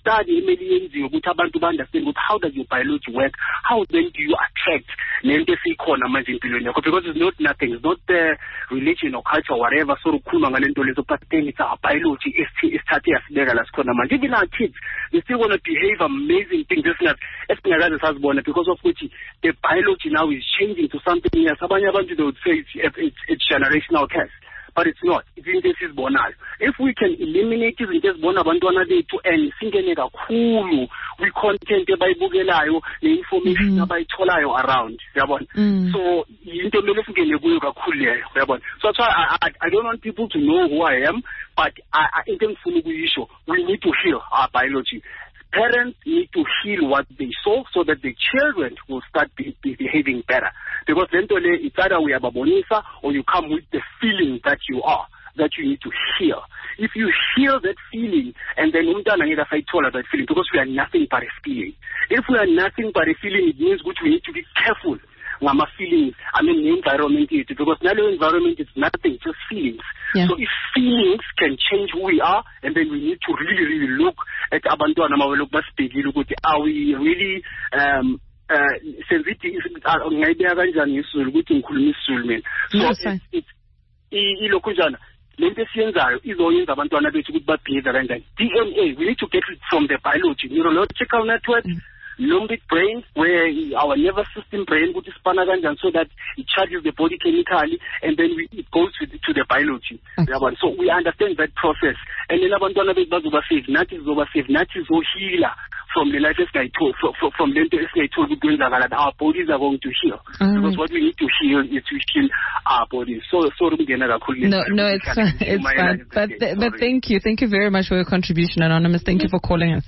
study emeli yenziwe ukuthi abantu ba-understand ukuthi how does your biology work, how then do you attract nento esikhona manje empilweni yakho, because it's not nothing, it's not the religion or culture or whatever sort of khuluma ngalento lezo, but then it's our biology esithathe yasibeka la sikhona manje. Even our kids, they still want to behave amazing things esingakaze sazibona, because of which the biology now is changing to something else. Abanye abantu they would say it's, it's, it's generational curse, but it's not. It's in this is bonal. If we can eliminate it in this bona bantwana bethu and singene kakhulu we content ebayibukelayo ne-information abayitholayo around, yabona. So into mele singene kuyo kakhulu leyo, yabona. So that's why I, I, I don't want people to know who I am, but I, I engifuna ukuyisho, we need to heal our biology. Parents need to heal what they saw so that the children will start be, be behaving better. Because then it's either we are babonisa or you come with the feeling that you are, that you need to heal. If you heal that feeling, and then umntana ngeke sayithola that feeling, because we are nothing but a feeling. If we are nothing but a feeling, it means we need to be careful with my feelings, I mean the environment, because now the environment is nothing, just feelings. Yeah. So if feelings can change who we are, and then we need to really, really look at abantwana mawelo basibhekile ukuthi are we really um uh sensitive ngayibeka kanjani isizulu ukuthi ngikhuluma isizulu mina. So it's ilokho njana lento esiyenzayo izoyenza abantwana bethu ukuthi babehave kanjani. D N A, we need to get it from the biology, neurological network, mm. limbic brain, where our nervous system brain which is kanjani, so that it charges the body chemically, and then we, it goes to the, to the biology. Okay. So we understand that process, and then abantwana bethu bazoba safe, nathi zoba safe, nathi zoheala from the life esingayithola, from, from the lento esingayithola ukwenzakala, our bodies are going to heal. Mm. Because what we need to heal is to heal our bodies. So, so no, no, it's fine. It's fine. But, th- but thank you. Thank you very much for your contribution, Anonymous. Thank you for calling us.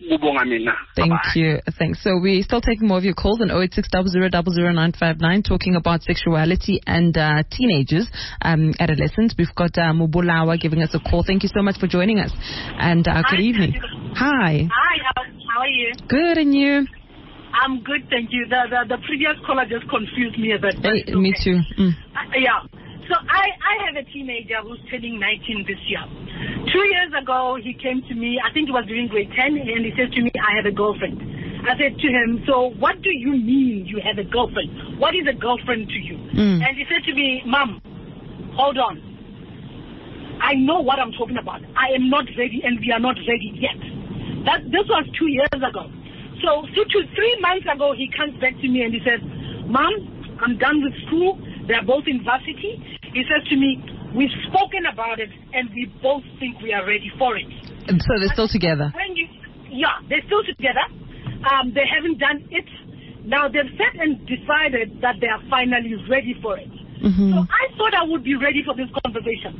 Thank you. Thanks. So we're still taking more of your calls on oh eight six, zero zero zero zero nine five nine, talking about sexuality and uh, teenagers, um, adolescents. We've got uh, Mubulawa giving us a call. Thank you so much for joining us. And uh, good Hi. evening. Hi. Hi, how, how are you? Good, and you? I'm good, thank you. The the, the previous caller just confused me a bit. Hey, okay. Me too. Mm. Uh, yeah. So I, I have a teenager who's turning nineteen this year. Two years ago, he came to me, I think he was doing grade ten, and he says to me, I have a girlfriend. I said to him, so what do you mean you have a girlfriend? What is a girlfriend to you? Mm. And he said to me, Mom, hold on. I know what I'm talking about. I am not ready, and we are not ready yet. That This was two years ago. So two to three months ago, he comes back to me and he says, Mom, I'm done with school. They're both in varsity. He says to me, we've spoken about it, and we both think we are ready for it. And so they're still together? When you, yeah, they're still together. Um, they haven't done it. Now, they've said and decided that they are finally ready for it. Mm-hmm. So I thought I would be ready for this conversation.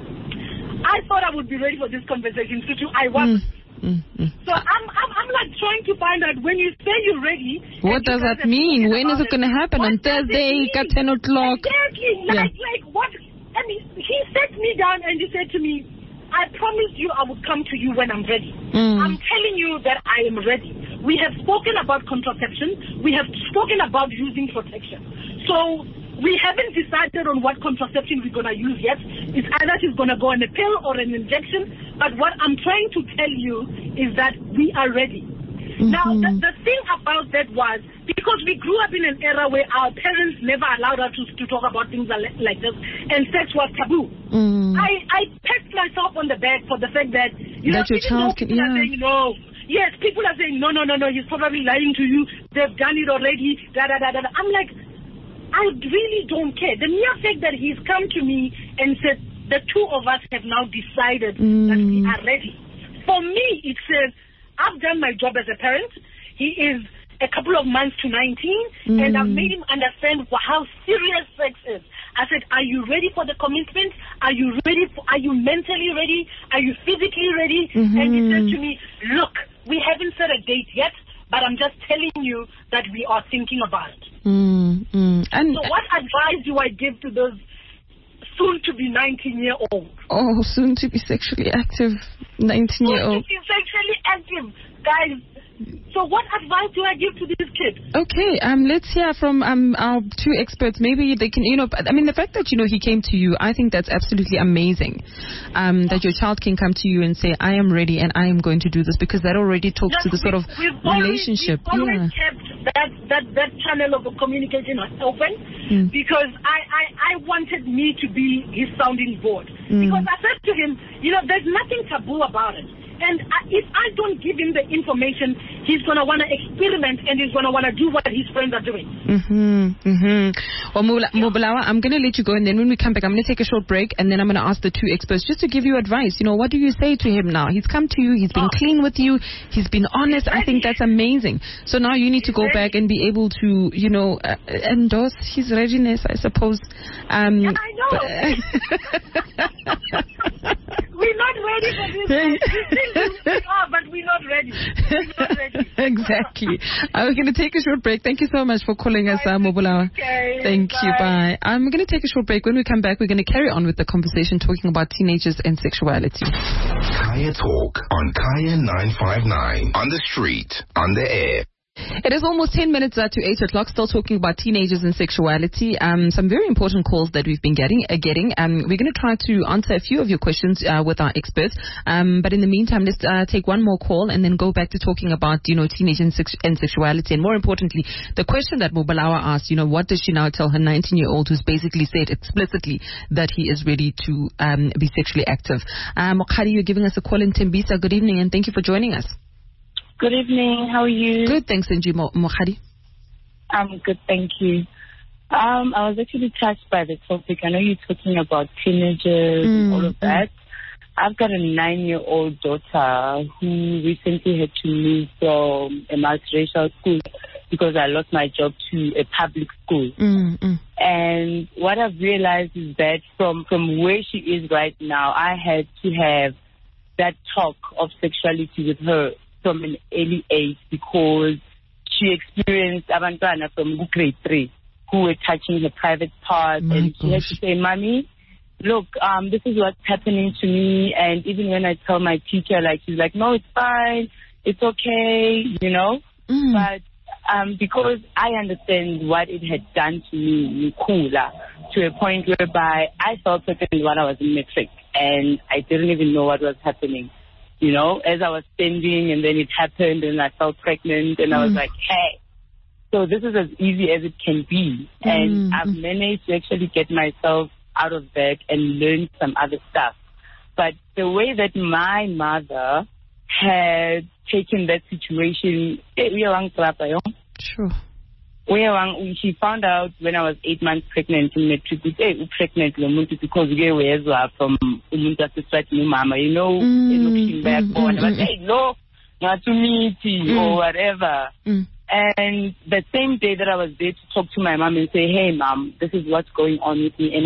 I thought I would be ready for this conversation. So I was. Mm. Mm-hmm. So I'm, I'm I'm like trying to find out, when you say you're ready, what does that mean? When is it going to happen? On Thursday at ten o'clock? Exactly. Yeah. Like like what? I mean, he sat me down and he said to me, I promised you I would come to you when I'm ready. Mm. I'm telling you that I am ready. We have spoken about contraception. We have spoken about using protection. So we haven't decided on what contraception we're going to use yet. It's either she's going to go on a pill or an injection. But what I'm trying to tell you is that we are ready. Mm-hmm. Now, the, the thing about that was, because we grew up in an era where our parents never allowed us to, to talk about things like this, and sex was taboo. Mm. I, I pat myself on the back for the fact that, you that know, your child people can, yeah. are saying, no. Yes, people are saying, no, no, no, no, he's probably lying to you. They've done it already. Da, da, da, da. I'm like, I really don't care. The mere fact that he's come to me and said, the two of us have now decided mm. that we are ready. For me, it says, I've done my job as a parent. He is a couple of months to nineteen, mm. and I've made him understand how serious sex is. I said, are you ready for the commitment? Are you ready? For, are you mentally ready? Are you physically ready? Mm-hmm. And he said to me, look, we haven't set a date yet, but I'm just telling you that we are thinking about it. Mm, mm. And so what advice do I give to those soon-to-be nineteen-year-olds? Oh, soon-to-be sexually active nineteen-year-olds. Soon-to-be sexually active. Guys, So what advice do I give to these kids? Okay, um, let's hear from um our two experts. Maybe they can, you know, I mean, the fact that, you know, he came to you, I think that's absolutely amazing. Um, that your child can come to you and say, I am ready and I am going to do this, because that already talks Yes, to the sort of we've always, relationship. We've always Yeah. kept that, that, that channel of communication open Mm. because I, I, I wanted me to be his sounding board. Mm. Because I said to him, you know, there's nothing taboo about it. And I, if I don't give him the information, he's going to want to experiment and he's going to want to do what his friends are doing. Mm-hmm, mm-hmm. Well, Mobula- Mobulawa, I'm going to let you go, and then when we come back, I'm going to take a short break, and then I'm going to ask the two experts just to give you advice. You know, what do you say to him now? He's come to you, he's been Oh. clean with you, he's been honest. I think that's amazing. So now you need to go He's back and be able to, you know, uh, endorse his readiness, I suppose. Um, Yeah, I know. We're not ready for this. We think we are, but we're not ready. We're not ready. Exactly. Uh, we're going to take a short break. Thank you so much for calling us, uh, Mobulawa. Okay, Thank you. bye. Bye. I'm going to take a short break. When we come back, we're going to carry on with the conversation talking about teenagers and sexuality. Kaya Talk on Kaya nine five nine. On the street, on the air. It is almost ten minutes uh, to eight o'clock, still talking about teenagers and sexuality. Um, some very important calls that we've been getting. Uh, getting. Um, we're going to try to answer a few of your questions uh, with our experts. Um, but in the meantime, let's uh, take one more call and then go back to talking about, you know, teenage and, sex- and sexuality. And more importantly, the question that Mobulawa asked, you know, what does she now tell her nineteen-year-old who's basically said explicitly that he is ready to um, be sexually active? Um, Mokhari, you're giving us a call in Tembisa. Good evening, and thank you for joining us. Good evening. How are you? Good, thanks, Angie Mokhari. I'm good, thank you. Um, I was actually touched by the topic. I know you're talking about teenagers Mm, and all of mm. that. I've got a nine-year-old daughter who recently had to move from a multiracial school because I lost my job to a public school. Mm, mm. And what I've realized is that from, from where she is right now, I had to have that talk of sexuality with her from an early age because she experienced abantwana from grade three who were touching her private parts, My and she had gosh. to say, "Mommy, look, um, this is what's happening to me." And even when I tell my teacher, like, she's like, "No, it's fine, it's okay," you know. Mm. But um, because I understand what it had done to me, Nkula, to a point whereby I felt pregnant when I was in matric, and I didn't even know what was happening. You know, as I was standing, and then it happened, and I felt pregnant, and I was Mm. like, hey. So this is as easy as it can be. And Mm. I've managed to actually get myself out of that and learn some other stuff. But the way that my mother had taken that situation, eh, we are Sure. Where she found out when I was eight months pregnant in matric, hey, pregnant because we were from mama, you know, Mm, looking back mm, on, mm, but mm. hey, no, not to meet Mm. or whatever. Mm. And the same day that I was there to talk to my mom and say, hey, mom, this is what's going on with me, and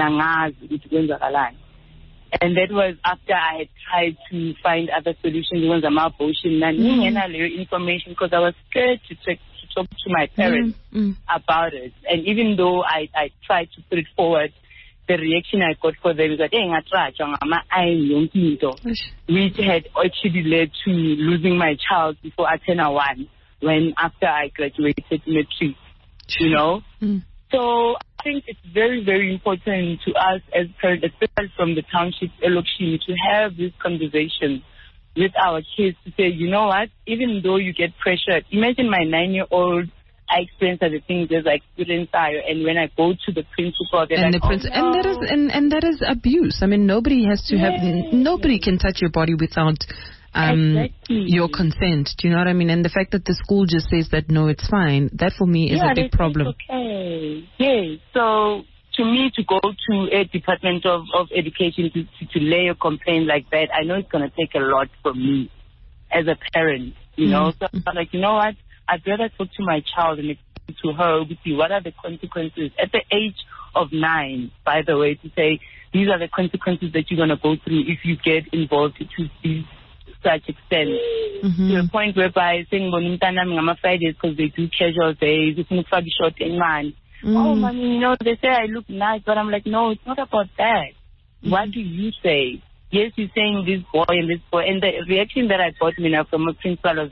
and that was after I had tried to find other solutions when I'm abortion and information because I was scared to check. Talk to my parents Mm, mm. about it, and even though I, I tried to put it forward, the reaction I got for them is that which had actually led to losing my child before I turned one, when after I graduated matric, you know. Mm. So I think it's very, very important to us as parents, especially from the township election, to have this conversation with our kids to say, you know what, even though you get pressured, imagine my nine-year-old, I experience other things as I experience I, and when I go to the principal, they're And like, the prince, oh, and no. that is, and, and that is abuse. I mean, nobody has to have, Yes. nobody can touch your body without um, Exactly. your consent. Do you know what I mean? And the fact that the school just says that no, it's fine, that for me is yeah, a big they say problem. it's okay. Yes. So to me, to go to a Department of, of Education to, to, to lay a complaint like that, I know it's going to take a lot from me as a parent, you know. Mm. So I'm like, you know what? I'd rather talk to my child and explain to her to see what are the consequences at the age of nine, by the way, to say these are the consequences that you're going to go through if you get involved to this such extent. Mm-hmm. To a point whereby saying, on Fridays because they do casual days, it's not short in man. Mm. Oh, mommy, you know, they say I look nice, but I'm like, no, it's not about that. Mm-hmm. What do you say? Yes, you're saying this boy and this boy. And the reaction that I got, Mina, from a principal was that,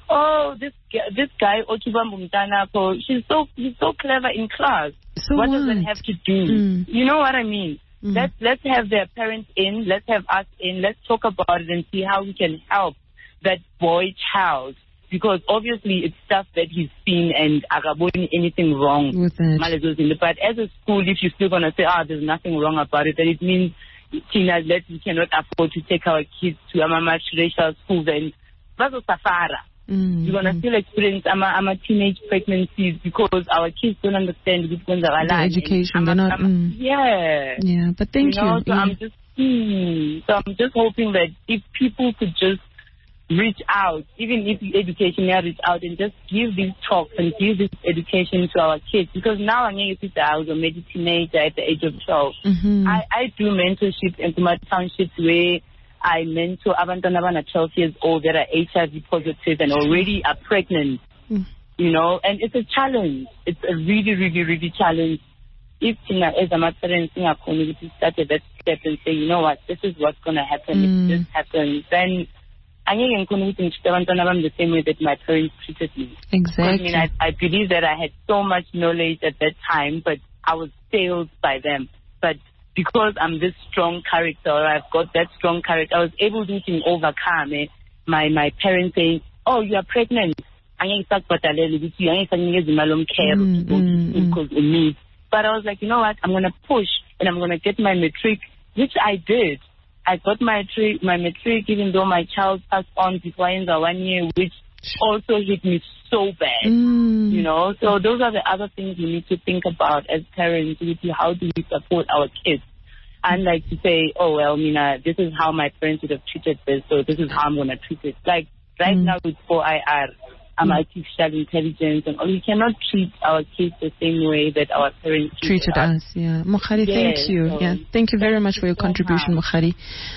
oh, this this guy, Okibambu Mtanapo, she's so he's so clever in class. So what, what does that have to do? Mm. You know what I mean? Mm. Let's let's have their parents in. Let's have us in. Let's talk about it and see how we can help that boy child. Because obviously it's stuff that he's seen and agaboni anything wrong with it. But as a school, if you're still gonna say, ah, oh, there's nothing wrong about it, then it means Tina, that we cannot afford to take our kids to a multiracial schools and that's a safara. Mm-hmm. You're gonna still experience I'm a, I'm a teenage pregnancies because our kids don't understand which ones are the education. They're not. Mm. Yeah. Yeah, but thank you. Know, you. So yeah. I'm just hmm, so I'm just hoping that if people could just reach out, even if education may reach out and just give these talks and give this education to our kids. Because now I know I was a maybe teenager at the age of twelve. Mm-hmm. I, I do mentorship in my townships where I mentor abantwana abana twelve years old that are H I V positive and already are pregnant. Mm. You know, and it's a challenge. It's a really, really, really challenge. If Tina as a parent in our community started that step and say, you know what, this is what's gonna happen mm. if this happens, then I am the same way that my parents treated me. Exactly. I mean, I, I believe that I had so much knowledge at that time, but I was failed by them. But because I'm this strong character, or I've got that strong character, I was able to overcome eh, my my parents saying, "Oh, you are pregnant. I ain't stuck but I you ain't care because of me." But I was like, you know what? I'm gonna push and I'm gonna get my matric, which I did. I got my matric, my matric, even though my child passed on before in the one year, which also hit me so bad. Mm. You know, so those are the other things we need to think about as parents. With how do we support our kids? And like to say, oh well, Mina, this is how my parents would have treated this, so this is how I'm gonna treat it. Like right mm. now with four I R, I'm mm. artificial intelligence, and we cannot treat our kids the same way that our parents treated, treated us. us. Yeah, Mukhari, yes, thank you. So yeah, thank you very much for your contribution, Mukhari.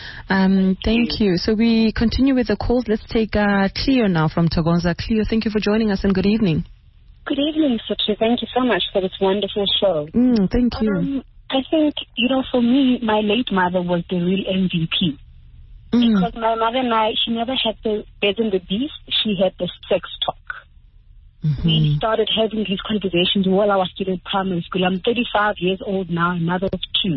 Um, thank you. So we continue with the calls. Let's take uh, Cleo now from Togonza. Cleo, thank you for joining us and good evening. Good evening, Suchi. Thank you so much for this wonderful show. Mm, thank you. Um, I think, you know, for me, my late mother was the real M V P. Mm. Because my mother and I, she never had the bed and the beast. She had the sex talk. Mm-hmm. We started having these conversations while I was still in primary school. I'm thirty-five years old now, a mother of two.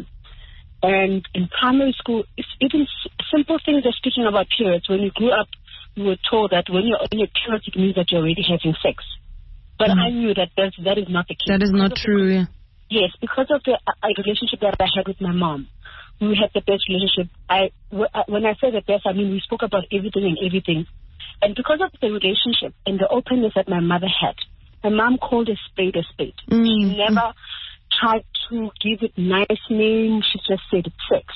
And in primary school, it's even simple things are speaking about periods. When you grew up, you were told that when you're on your periods, it means that you're already having sex. But mm. I knew that that's, that is not the case. That is not true, the, yeah. Yes, because of the uh, relationship that I had with my mom. We had the best relationship. I, w- when I say the best, I mean we spoke about everything and everything. And because of the relationship and the openness that my mother had, my mom called a spade a spade. Mm. She never tried to give it nice name. She just said it's sex.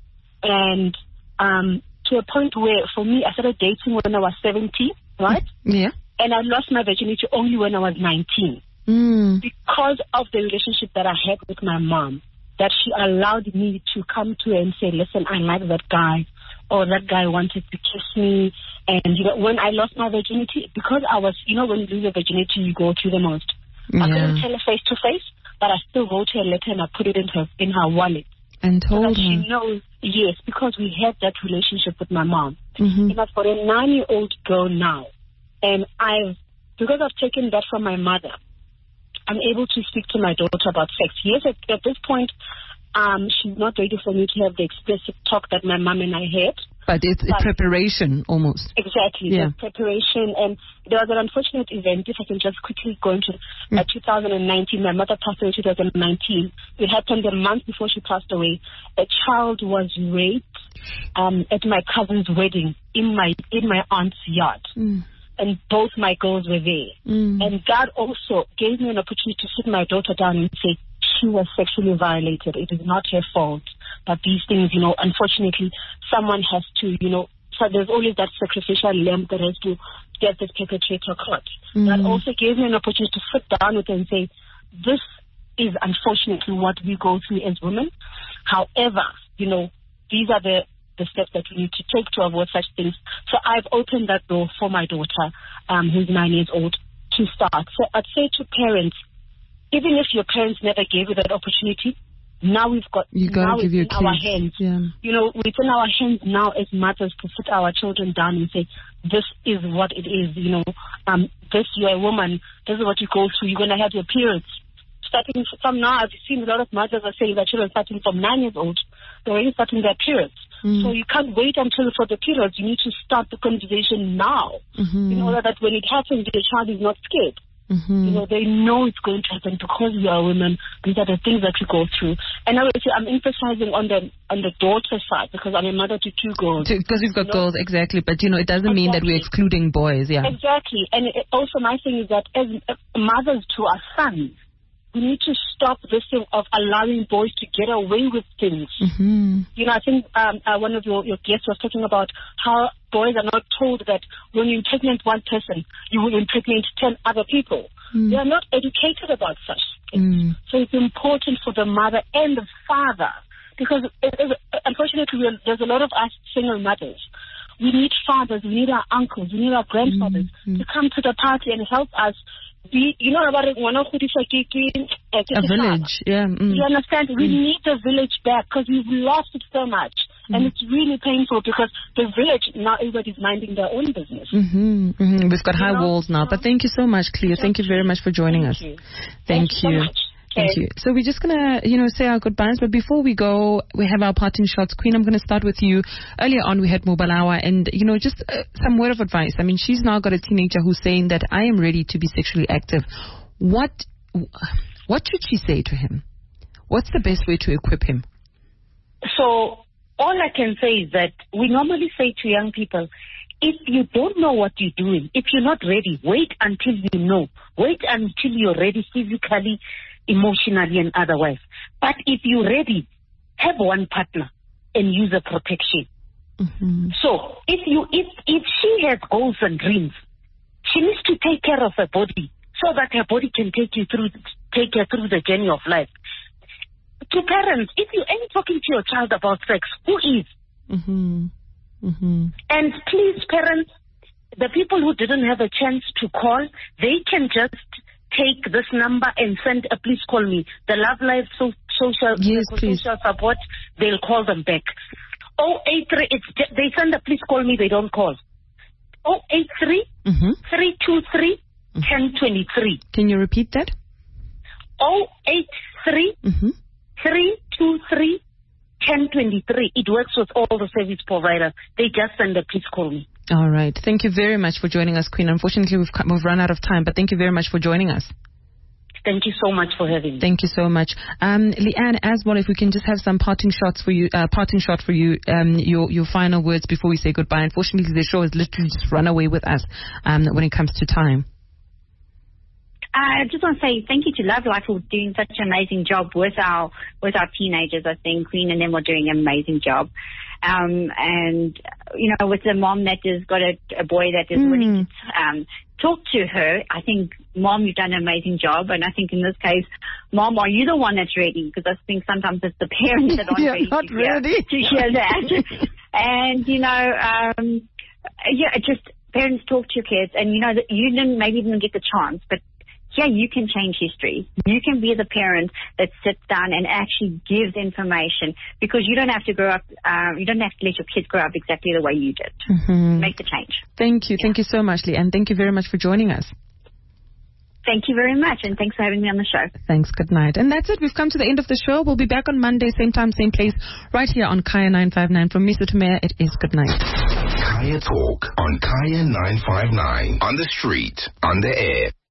And um, to a point where, for me, I started dating when I was seventeen, right? Yeah. And I lost my virginity only when I was nineteen. Mm. Because of the relationship that I had with my mom, that she allowed me to come to her and say, listen, I like that guy, or that guy wanted to kiss me. And, you know, when I lost my virginity, because I was, you know, when you lose your virginity, you go through the most. Yeah. I couldn't tell her face to face, but I still wrote her a letter and I put it in her in her wallet. And told so her. She knows, yes, because we had that relationship with my mom. Mm-hmm. And I've got a nine-year-old girl now. And I've, because I've taken that from my mother, I'm able to speak to my daughter about sex. Yes, at, at this point, um, she's not ready for me to have the explicit talk that my mom and I had. But it's a preparation almost. Exactly, yeah. preparation. And there was an unfortunate event, if I can just quickly go into mm. uh, two thousand nineteen. My mother passed away in two thousand nineteen. It happened a month before she passed away. A child was raped um, at my cousin's wedding in my in my aunt's yard. Mm. And both my girls were there. Mm. And God also gave me an opportunity to sit my daughter down and say, she was sexually violated. It is not her fault. But these things, you know, unfortunately, someone has to, you know, so there's always that sacrificial lamb that has to get this perpetrator caught. Mm. That also gave me an opportunity to sit down with her and say, this is unfortunately what we go through as women. However, you know, these are the the steps that we need to take to avoid such things. So I've opened that door for my daughter, um, who's nine years old, to start. So I'd say to parents, even if your parents never gave you that opportunity, Now we've got, you now give it's your in our kids. hands. Yeah. You know, it's in our hands now as mothers to sit our children down and say, this is what it is, you know. Um, this, you're a woman, this is what you go through. You're going to have your periods. Starting from now, I've seen a lot of mothers are saying that children starting from nine years old, they're already starting their periods. Mm. So you can't wait until for the periods. You need to start the conversation now, mm-hmm. in order that when it happens, the child is not scared. Mm-hmm. You know, they know it's going to happen because we are women. These are the things that we go through. And I would say I'm emphasizing on the on the daughter side because I'm a mother to two girls. Because we've got you know? girls, exactly. But, you know, it doesn't exactly. mean that we're excluding boys, yeah. Exactly. And it, also my thing is that as mothers to our sons, we need to stop this thing of allowing boys to get away with things. Mm-hmm. You know, I think um, uh, one of your, your guests was talking about how boys are not told that when you impregnate one person, you will impregnate ten other people. Mm. They are not educated about such things. Mm. So it's important for the mother and the father, because it, it, unfortunately there's a lot of us single mothers. We need fathers, we need our uncles, we need our grandfathers mm. to come to the party and help us. Be, you know about it, one of the a village, yeah. Mm. You understand? We mm. need the village back because we've lost it so much. Mm. And it's really painful because the village, now everybody's minding their own business. Mm-hmm, mm-hmm. We've got you high know? walls now. But thank you so much, Cleo. Thank you very much for joining thank us. You. Thank, thank you. you. So much. Thank you. So we're just going to, you know, say our goodbyes. But before we go, we have our parting shots. Queen, I'm going to start with you. Earlier on, we had Mobalawa and, you know, just uh, some word of advice. I mean, she's now got a teenager who's saying that I am ready to be sexually active. What, what should she say to him? What's the best way to equip him? So all I can say is that we normally say to young people, if you don't know what you're doing, if you're not ready, wait until you know. Wait until you're ready physically, emotionally, and otherwise. But if you're ready, have one partner and use a protection. Mm-hmm. So if you if if she has goals and dreams, she needs to take care of her body so that her body can take you through take her through the journey of life. To parents, if you ain't talking to your child about sex, who is? Mm-hmm. Mm-hmm. And please, parents, the people who didn't have a chance to call, they can just take this number and send a please call me. The Love Life so, social, yes, social support, they'll call them back. oh eight three, it's, they send a please call me, they don't call. oh eight three, three two three, one zero two three. Can you repeat that? oh eight three, three two three, one zero two three. It works with all the service providers. They just send a please call me. All right. Thank you very much for joining us, Queen. Unfortunately, we've, we've run out of time, but thank you very much for joining us. Thank you so much for having me. Thank you so much. Um, Leanne, as well, if we can just have some parting shots for you, uh, parting shot for you, um, your, your final words before we say goodbye. Unfortunately, the show has literally just run away with us um, when it comes to time. I just want to say thank you to Love Life for doing such an amazing job with our with our teenagers. I think Queen and them are doing an amazing job. Um, and, you know, with the mom that has got a, a boy that is mm. willing to um, talk to her, I think, Mom, you've done an amazing job. And I think in this case, Mom, are you the one that's ready? Because I think sometimes it's the parents that aren't yeah, ready, not to, ready. Hear, to hear that. And, you know, um, yeah, just parents talk to your kids. And, you know, that you didn't maybe didn't get the chance, but yeah, you can change history. You can be the parent that sits down and actually gives information, because you don't have to grow up, uh, you don't have to let your kids grow up exactly the way you did. Mm-hmm. Make the change. Thank you. Yeah. Thank you so much, Lee. And thank you very much for joining us. Thank you very much, and thanks for having me on the show. Thanks. Good night. And that's it. We've come to the end of the show. We'll be back on Monday, same time, same place, right here on Kaya nine five nine. From me, Sotumea, it is good night. Kaya Talk on Kaya nine five nine. On the street, on the air.